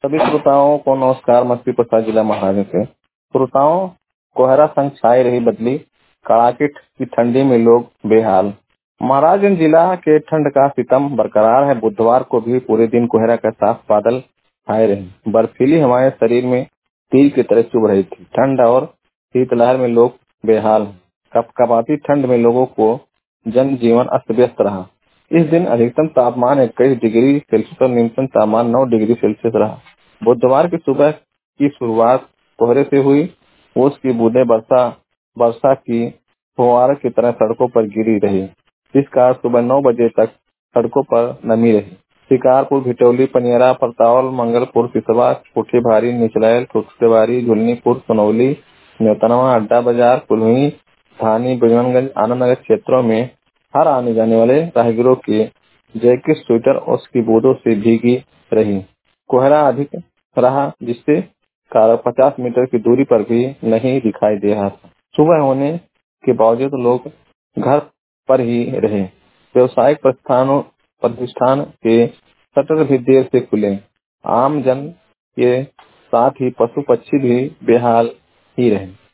सभी श्रोताओं को नमस्कार। मछली प्रसाद जिला महाराज से। श्रोताओं, कोहरा संग छाई रही बदली, कड़ाके की ठंडी में लोग बेहाल। महाराजगंज जिला के ठंड का सितम बरकरार है। बुधवार को भी पूरे दिन कोहरा का साफ बादल छाए रहे। बर्फीली हवाएं शरीर में तीर की तरह चुभ रही थी। ठंड और शीतलहर में लोग बेहाल। कपकपाती ठंड में लोगों को जनजीवन अस्त व्यस्त रहा। इस दिन अधिकतम तापमान 21 डिग्री सेल्सियस और न्यूनतम तापमान 9 डिग्री सेल्सियस रहा। बुधवार की सुबह की शुरुआत कोहरे से हुई। ओस की बूंदें वर्षा की फुहार की तरह सड़कों पर गिरी रही। इस कारण सुबह 9 बजे तक सड़कों पर नमी रही। शिकारपुर, भिटौली, पनियरा, परतावल, मंगलपुर, सिसवा, कोठी भारी, निचलैल, खुर्दबारी, झुलनीपुर, सोनौली, नेतनवा, अड्डा बाजार, कुल्ही, धानी, बिजनगंज, आनंदनगर क्षेत्रों में हर आने जाने वाले राहगीरों की जैकेट, स्वेटर और उसकी बूंदों से भीगी रही। कोहरा अधिक रहा, जिससे कार 50 मीटर की दूरी पर भी नहीं दिखाई दे रहा था। सुबह होने के बावजूद लोग घर पर ही रहे। व्यवसायिक प्रतिष्ठान के शटर भी देर से खुले। आम जन के साथ ही पशु पक्षी भी बेहाल ही रहे।